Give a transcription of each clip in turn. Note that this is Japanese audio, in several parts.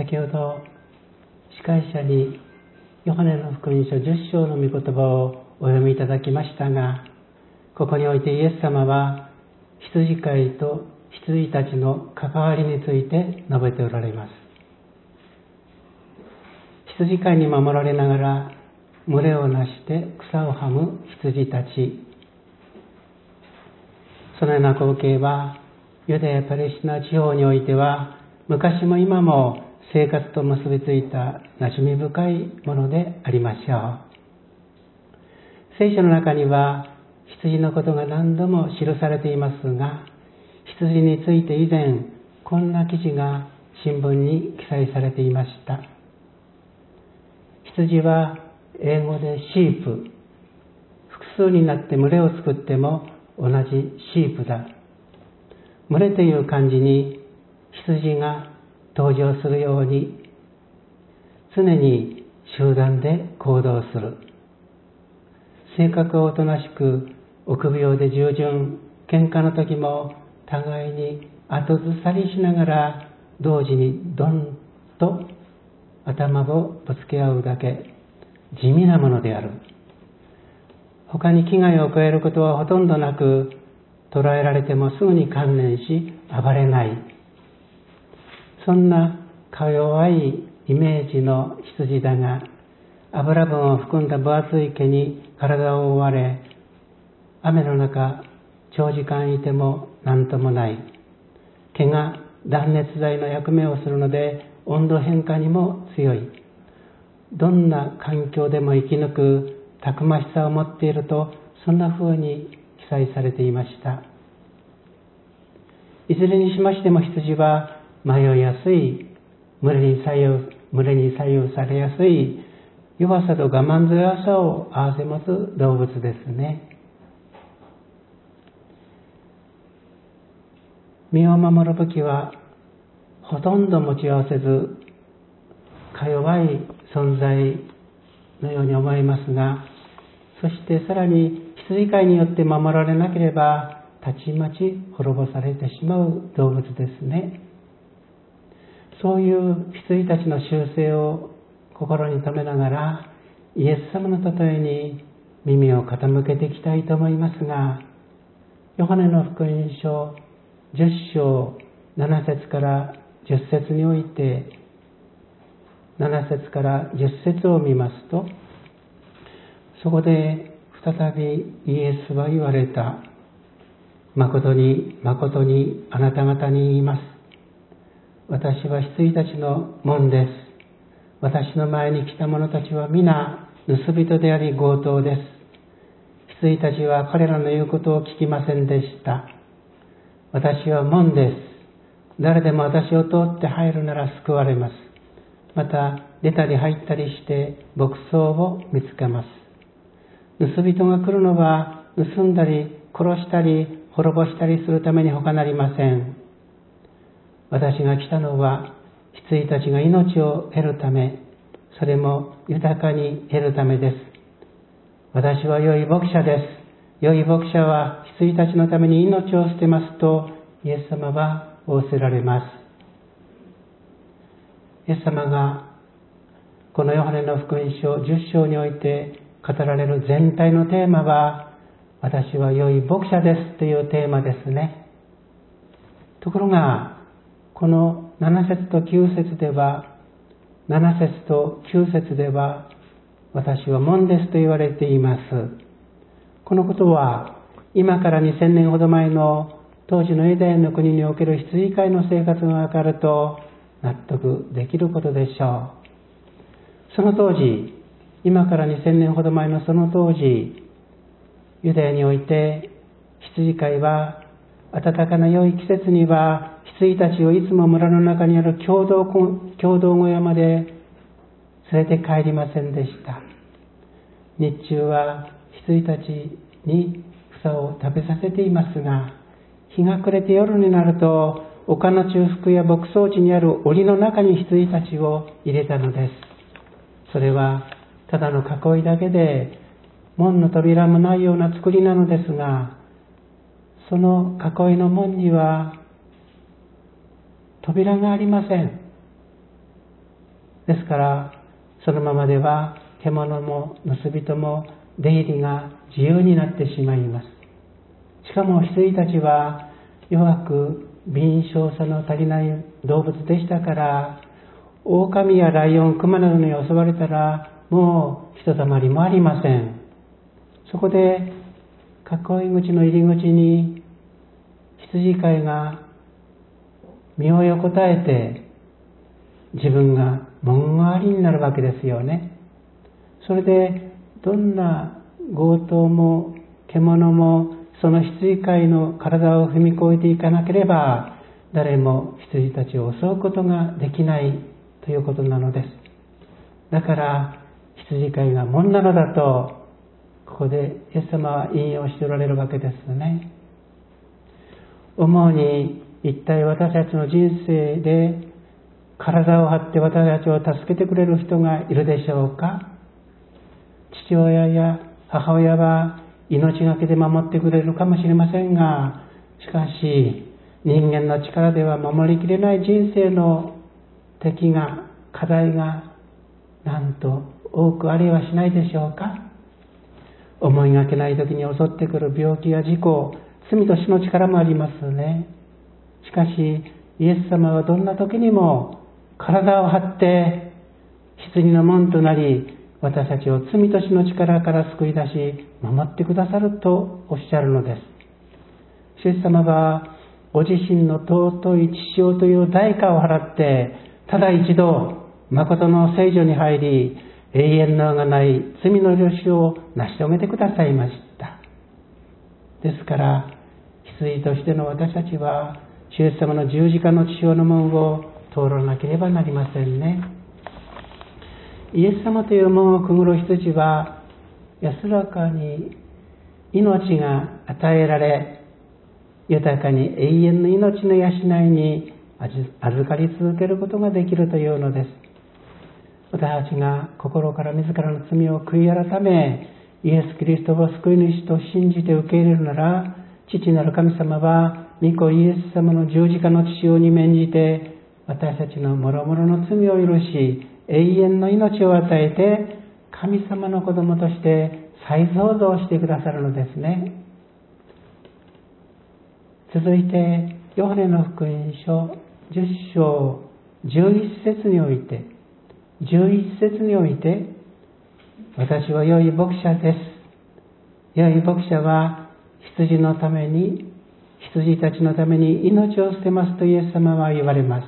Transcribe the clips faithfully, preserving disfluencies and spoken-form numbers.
先ほど司会者にヨハネの福音書じゅっ章の御言葉をお読みいただきましたが、ここにおいてイエス様は羊飼いと羊たちの関わりについて述べておられます。羊飼いに守られながら群れをなして草をはむ羊たち、そのような光景はユダヤパレスチナ地方においては昔も今も生活と結びついた馴染み深いものでありましょう。聖書の中には羊のことが何度も記されていますが、羊について以前こんな記事が新聞に記載されていました。羊は英語でシープ、複数になって群れを作っても同じシープだ。群れという漢字に羊が登場するように、常に集団で行動する。性格はおとなしく、臆病で従順、喧嘩の時も互いに後ずさりしながら同時にドンと頭をぶつけ合うだけ、地味なものである。他に危害を加えることはほとんどなく、捕らえられてもすぐに観念し暴れない。そんなか弱いイメージの羊だが、油分を含んだ分厚い毛に体を覆われ、雨の中長時間いても何ともない。毛が断熱材の役目をするので温度変化にも強い。どんな環境でも生き抜くたくましさを持っていると、そんな風に記載されていました。いずれにしましても羊は迷いやすい、群れに左右、群れに左右されやすい、弱さと我慢強さを併せ持つ動物ですね。身を守る武器はほとんど持ち合わせず、か弱い存在のように思いますが、そしてさらに羊飼いによって守られなければたちまち滅ぼされてしまう動物ですね。そういう羊たちの習性を心に留めながら、イエス様の例えに耳を傾けていきたいと思いますが、ヨハネの福音書じゅっ章なな節からじゅっ節において、なな節からじゅっ節を見ますと、そこで再びイエスは言われた。誠に誠にあなた方に言います。私は羊たちの門です。私の前に来た者たちは皆盗人であり強盗です。羊たちは彼らの言うことを聞きませんでした。私は門です。誰でも私を通って入るなら救われます。また出たり入ったりして牧草を見つけます。盗人が来るのは盗んだり殺したり滅ぼしたりするために他なりません。私が来たのは羊たちが命を得るため、それも豊かに得るためです。私は良い牧者です。良い牧者は羊たちのために命を捨てますとイエス様は仰せられます。イエス様がこのヨハネの福音書じゅっ章において語られる全体のテーマは、私は良い牧者ですというテーマですね。ところがこのなな節ときゅう節では、なな節ときゅう節では私は門ですと言われています。このことは今からにせんねんほど前の当時のユダヤの国における羊飼いの生活がわかると納得できることでしょう。その当時、今からにせんねんほど前のその当時、ユダヤにおいて羊飼いは暖かな良い季節には羊たちをいつも村の中にある共同、共同小屋まで連れて帰りませんでした。日中は羊たちに草を食べさせていますが、日が暮れて夜になると丘の中腹や牧草地にある檻の中に羊たちを入れたのです。それはただの囲いだけで門の扉もないような作りなのですが、その囲いの門には扉がありません。 ですからそのままでは獣も盗人も出入りが自由になってしまいます。しかも羊たちは弱く敏捷さの足りない動物でしたから、狼やライオン、熊などに襲われたらもうひとたまりもありません。そこで囲い口の入り口に羊飼いが身を横たえて自分が門代わりになるわけですよね。それでどんな強盗も獣もその羊飼いの体を踏み越えていかなければ誰も羊たちを襲うことができないということなのです。だから羊飼いが門なのだとここでイエス様は引用しておられるわけですね。思うに一体私たちの人生で体を張って私たちを助けてくれる人がいるでしょうか。父親や母親は命がけで守ってくれるかもしれませんが、しかし人間の力では守りきれない人生の敵が課題がなんと多くありはしないでしょうか。思いがけない時に襲ってくる病気や事故、罪と死の力もありますね。しかしイエス様はどんな時にも体を張って羊の門となり、私たちを罪と死の力から救い出し守ってくださるとおっしゃるのです。イエス様はご自身の尊い血潮という代価を払ってただ一度誠の聖所に入り、永遠の贖い罪の許しを成し遂げてくださいました。ですから羊としての私たちはイエス様の十字架の血潮の門を通らなければなりませんね。イエス様という門をくぐる羊は安らかに命が与えられ、豊かに永遠の命の養いに預かり続けることができるというのです。私たちが心から自らの罪を悔い改め、イエス・キリストを救い主と信じて受け入れるなら、父なる神様は御子イエス様の十字架の血潮に免じて私たちの諸々の罪を許し、永遠の命を与えて神様の子供として再創造してくださるのですね。続いてヨハネの福音書じゅっ章じゅういち節においてじゅういち節において私は良い牧者です。良い牧者は羊のために羊たちのために命を捨てますとイエス様は言われます。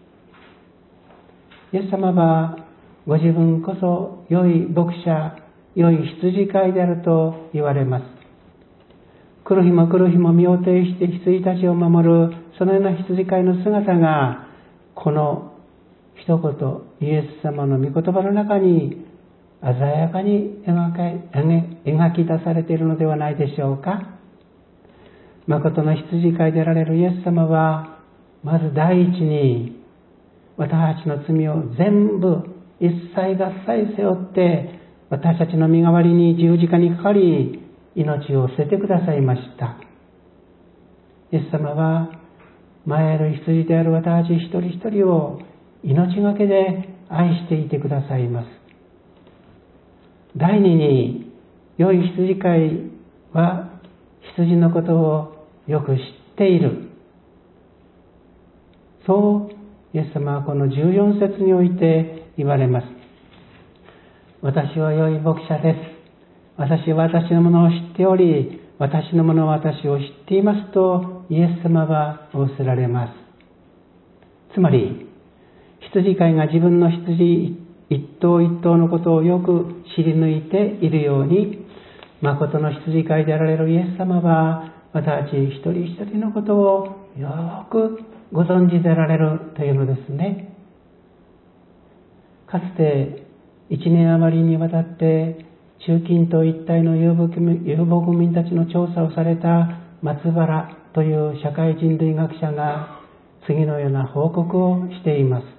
イエス様はご自分こそ良い牧者、良い羊飼いであると言われます。来る日も来る日も身を挺して羊たちを守るそのような羊飼いの姿がこの一言イエス様の御言葉の中に鮮やかに描き出されているのではないでしょうか。誠の羊飼いであられるイエス様はまず第一に私たちの罪を全部一切合切背負って私たちの身代わりに十字架にかかり命を捨ててくださいました。イエス様は前ある羊である私たち一人一人を命がけで愛していてくださいます。第二に良い羊飼いは羊のことをよく知っている。そうイエス様はこのじゅうよん節において言われます。私は良い牧者です。私は私のものを知っており、私のものは私を知っていますとイエス様は仰せられます。つまり羊飼いが自分の羊一頭一頭のことをよく知り抜いているように、誠の羊飼いであられるイエス様は私たち一人一人のことをよくご存知であられるというのですね。かつて一年余りにわたって中近東一帯の遊牧民たちの調査をされた松原という社会人類学者が次のような報告をしています。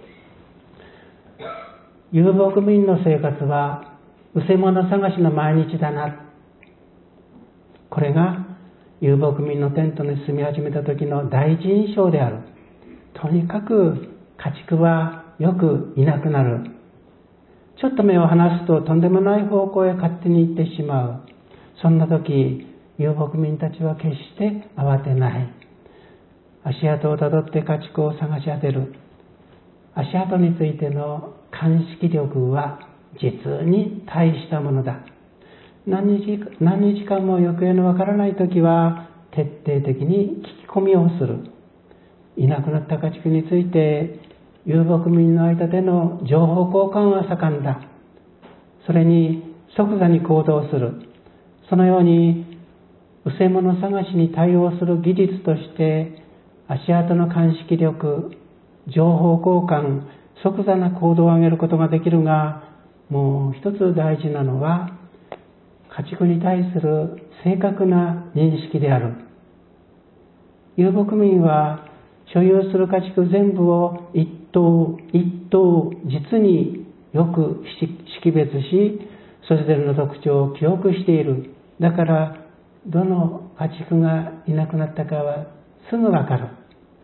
遊牧民の生活はうせ者探しの毎日だな。これが遊牧民のテントに住み始めた時の第一印象である。とにかく家畜はよくいなくなる。ちょっと目を離すととんでもない方向へ勝手に行ってしまう。そんな時、遊牧民たちは決して慌てない。足跡をたどって家畜を探し当てる。足跡についての鑑識力は実に大したものだ。何日、何日間も行方のわからない時は徹底的に聞き込みをする。いなくなった家畜について遊牧民の間での情報交換は盛んだ。それに即座に行動する。そのように失せ物探しに対応する技術として足跡の鑑識力、情報交換、即座な行動を上げることができるが、もう一つ大事なのは家畜に対する正確な認識である。遊牧民は所有する家畜全部を一頭一頭実によく識別し、それぞれの特徴を記憶している。だからどの家畜がいなくなったかはすぐわかる。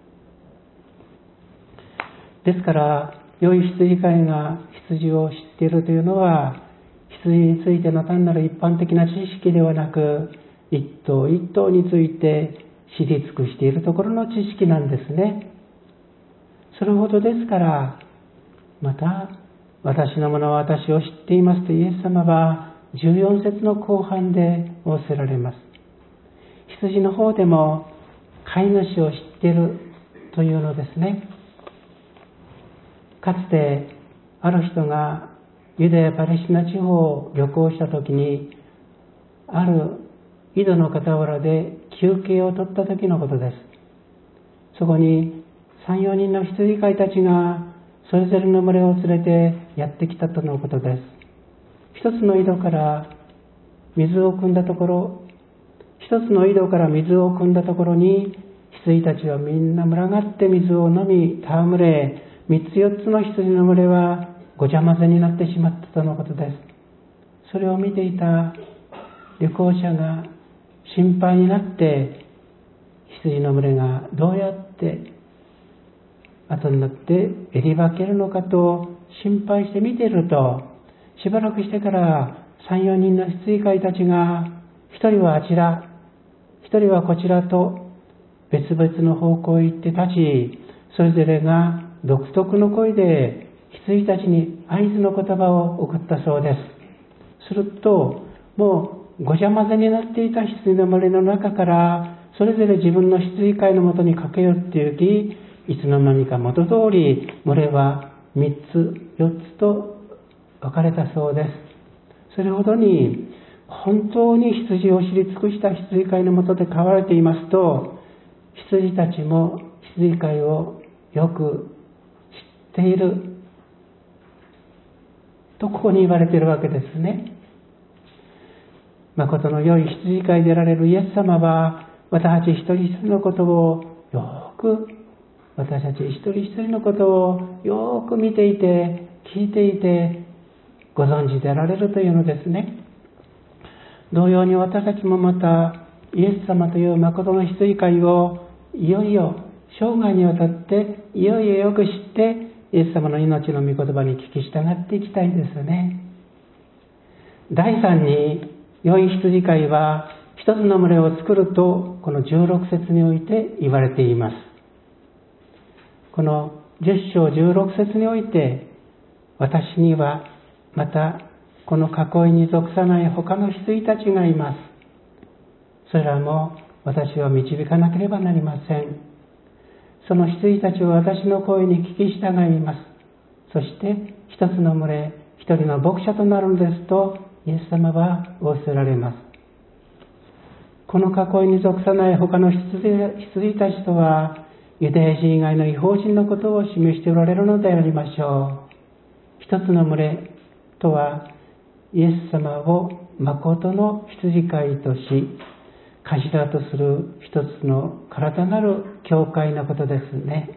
ですから良い羊飼いが羊を知っているというのは、羊についての単なる一般的な知識ではなく、一頭一頭について知り尽くしているところの知識なんですね。それほどですから、また私のものは私を知っていますとイエス様はじゅうよん節の後半で仰せられます。羊の方でも飼い主を知っているというのですね。かつてある人がユダヤパレスチナ地方を旅行したときに、ある井戸の傍らで休憩を取った時のことです。そこにさん、よにんの羊飼いたちがそれぞれの群れを連れてやってきたとのことです。一つの井戸から水を汲んだところ、一つの井戸から水を汲んだところに羊たちはみんな群がって水を飲み戯れ、三つ四つの羊の群れはごちゃ混ぜになってしまったとのことです。それを見ていた旅行者が心配になって、羊の群れがどうやって後になって襟分けるのかと心配して見ていると、しばらくしてからさん、よにんの羊飼いたちが、一人はあちら、一人はこちらと別々の方向へ行って立ち、それぞれが独特の声で羊たちに合図の言葉を送ったそうです。すると、もうごちゃ混ぜになっていた羊の群れの中から、それぞれ自分の羊飼いのもとに駆け寄って行き、いつの間にか元通り群れはみっつ、よっつと分かれたそうです。それほどに本当に羊を知り尽くした羊飼いのもとで飼われていますと、羊たちも羊飼いをよく知っているとここに言われているわけですね。誠の良い羊飼いであられるイエス様は、私たち一人一人のことをよく私たち一人一人のことをよく見ていて聞いていてご存知であられるというのですね。同様に私たちもまたイエス様という誠の羊飼いをいよいよ生涯にわたっていよいよよく知って、イエス様の命の御言葉に聞き従っていきたいですね。だいさんに良い羊飼いは一つの群れを作ると、このじゅうろく節において言われています。このじゅっ章じゅうろく節において、私にはまたこの囲いに属さない他の羊たちがいます。それらも私は導かなければなりません。その羊たちは私の声に聞き従います。そして一つの群れ、一人の牧者となるのですとイエス様は仰せられます。この囲いに属さない他の羊たちとは、ユダヤ人以外の異邦人のことを示しておられるのでありましょう。一つの群れとは、イエス様を誠の羊飼いとし、頭とする一つの体なる教会のことですね。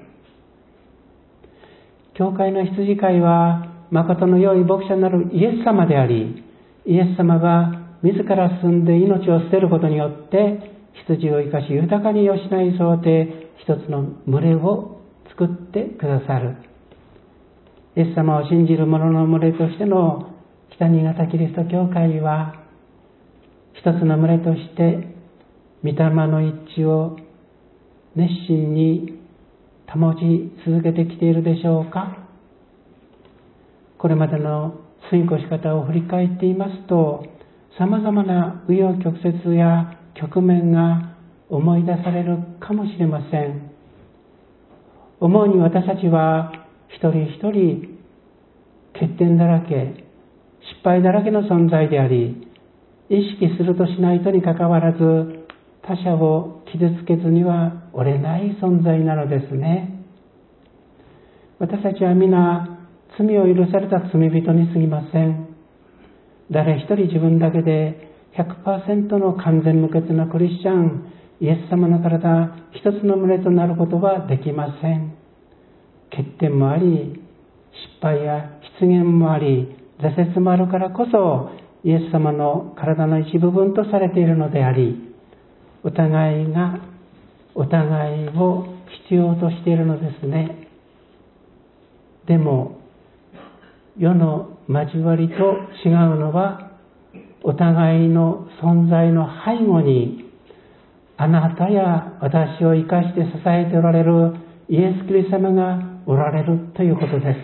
教会の羊飼いは、誠の良い牧者なるイエス様であり、イエス様が自ら住んで命を捨てることによって、羊を生かし豊かに養い添うて、一つの群れを作ってくださる。 イエス様を信じる者の群れとしての北新潟キリスト教会は、一つの群れとして御霊の一致を熱心に保ち続けてきているでしょうか。これまでの過ごし方を振り返っていますと、様々な紆余曲折や局面が思い出されるかもしれません。思うに私たちは一人一人欠点だらけ、失敗だらけの存在であり、意識するとしないとにかかわらず、他者を傷つけずには折れない存在なのですね。私たちは皆罪を許された罪人に過ぎません。誰一人自分だけで ひゃくパーセント の完全無欠なクリスチャン、イエス様の体一つの群れとなることはできません。欠点もあり、失敗や失言もあり、挫折もあるからこそ、イエス様の体の一部分とされているのであり、お互いがお互いを必要としているのですね。でも、世の交わりと違うのは、お互いの存在の背後に、あなたや私を生かして支えておられるイエス・キリスト様がおられるということです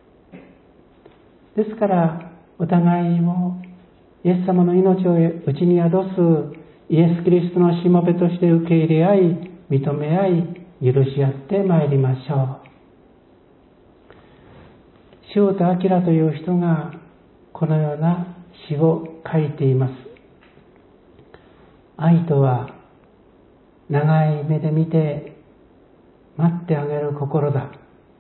。ですから、お互いをイエス様の命を内に宿すイエス・キリストのしもべとして受け入れ合い、認め合い、許し合ってまいりましょう。塩田明という人がこのような詩を書いています。愛とは長い目で見て待ってあげる心だ。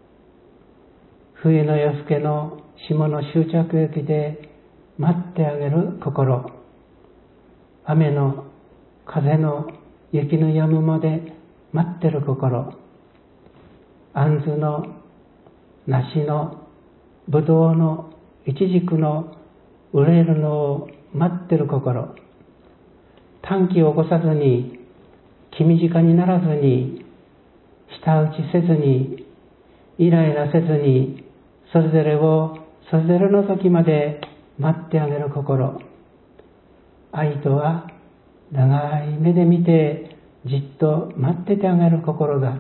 冬の夜更けの霜の終着駅で待ってあげる心。雨の風の雪の止むまで待ってる心。杏の梨のぶどうのイチジクの熟れるのを待ってる心。短気を起こさずに、気短にならずに、舌打ちせずに、イライラせずに、それぞれをそれぞれの時まで待ってあげる心。愛とは長い目で見てじっと待っててあげる心だ。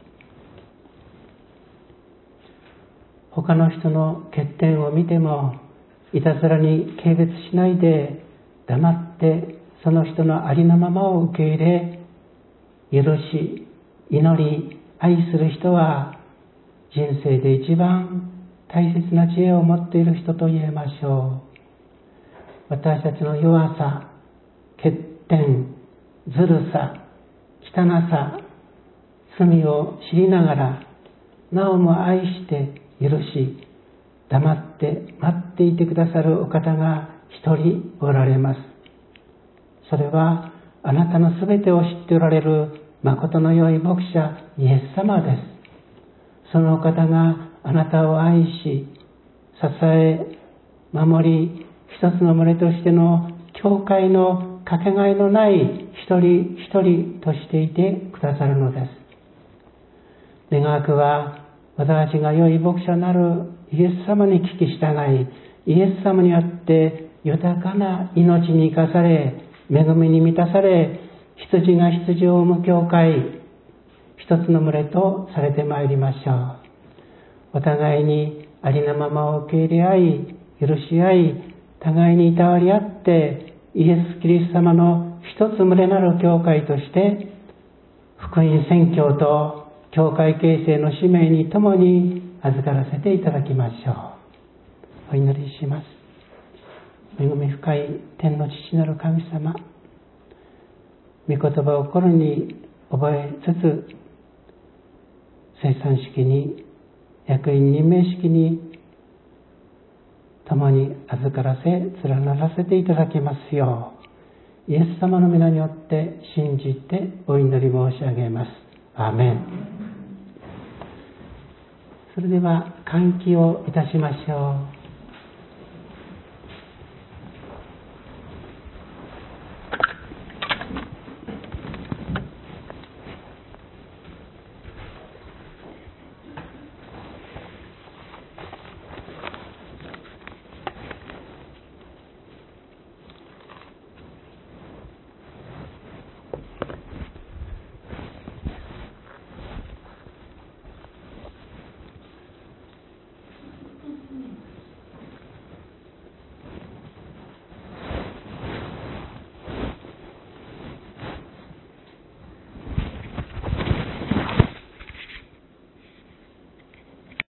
他の人の欠点を見てもいたずらに軽蔑しないで、黙ってその人のありのままを受け入れ、許し、祈り、愛する人は人生で一番大切な知恵を持っている人と言えましょう。私たちの弱さ、欠点、ずるさ、汚さ、罪を知りながら、なおも愛して許し、黙って待っていてくださるお方が一人おられます。それはあなたのすべてを知っておられる誠の良い牧者イエス様です。そのお方があなたを愛し、支え、守り、一つの群れとしての教会のかけがえのない一人一人としていてくださるのです。願わくは私たちが良い牧者なるイエス様に聞き従い、イエス様にあって豊かな命に生かされ、恵みに満たされ、羊が羊を産む教会、一つの群れとされてまいりましょう。お互いにありのままを受け入れ合い、許し合い、互いにいたわり合って、イエス・キリスト様の一つ群れなる教会として、福音宣教と教会形成の使命に共に預からせていただきましょう。お祈りします。恵み深い天の父なる神様、御言葉を心に覚えつつ、生産式に、役員任命式に共に預からせ、連ならせていただきますよう、イエス様の皆によって信じてお祈り申し上げます。アーメン。それでは、歓喜をいたしましょう。